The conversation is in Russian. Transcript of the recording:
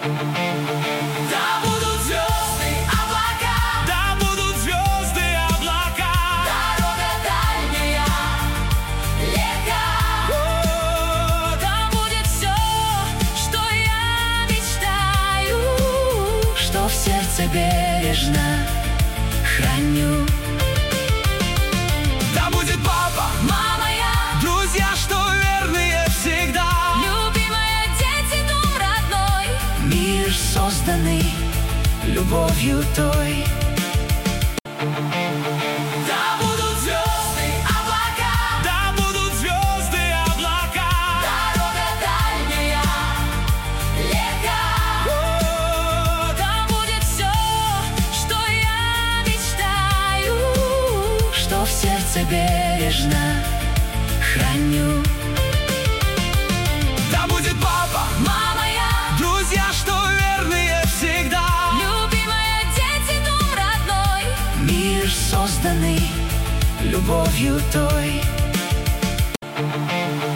Да будут звезды, облака, Да будут звезды, облака, дорога дальняя, легка. Да будет все, что я мечтаю, что в сердце бережно храню. да будет папа, Мама я, друзья, что верные всегда. любимая, дети, дом родной, Мир, созданный любовью той. Да будут звезды, Облака, да будут звезды, облака, дорога дальняя, легка. да будет все, что я мечтаю, Что в сердце бережно храню. да будет папа, мама я, друзья, что верные всегда. любимая, дети, дом родной, Мир, созданный любовью той.